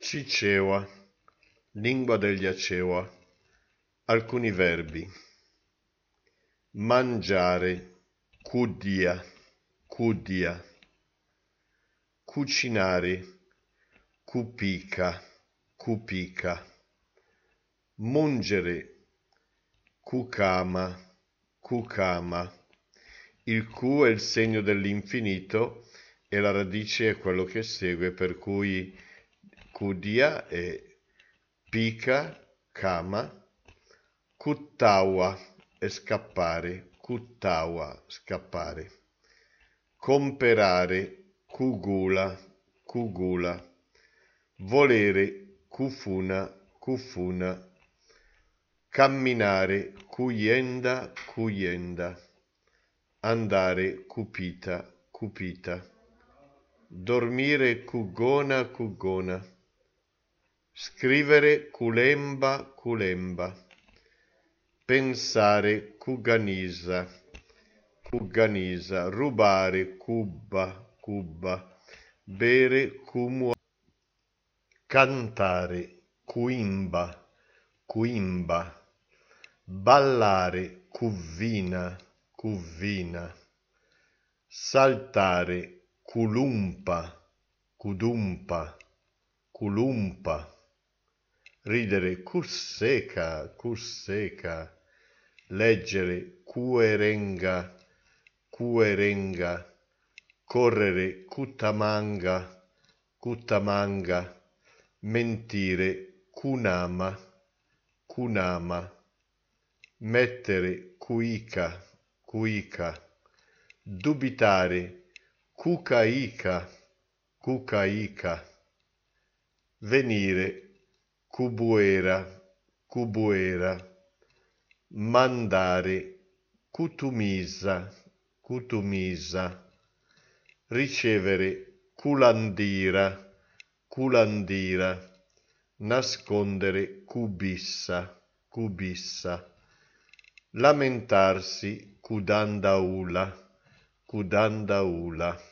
Cicewa, lingua degli Acewa. Alcuni verbi. Mangiare, cudia, cudia. Cucinare, cupica, cupica. Mungere, cucama, cucama. Il Q è il segno dell'infinito e la radice è quello che segue, per cui cudia è pica, cama, cuttawa è scappare, cuttawa, scappare. Comperare, cugula, cugula. Volere, cufuna, cufuna. Camminare, cuyenda, cuyenda. Andare, cupita, cupita. Dormire, cugona, cugona. Scrivere, culemba, culemba. Pensare, cuganisa, cuganisa. Rubare, cubba, cubba. Bere, cumua. Cantare, cuimba, cuimba. Ballare, cuvvina, cuvvina. Saltare, culumpa, cudumpa, culumpa. Ridere, cusseca, cusseca. Leggere, cuerenga, cuerenga. Correre, cutamanga, cutamanga. Mentire, cunama, cunama. Mettere, cuica, cuica. Dubitare, cucaica, cucaica. Venire, cubuera, cubuera. Mandare, cutumisa, cutumisa. Ricevere, culandira, culandira. Nascondere, cubissa, cubissa. Lamentarsi, cudandaula, cudandaula.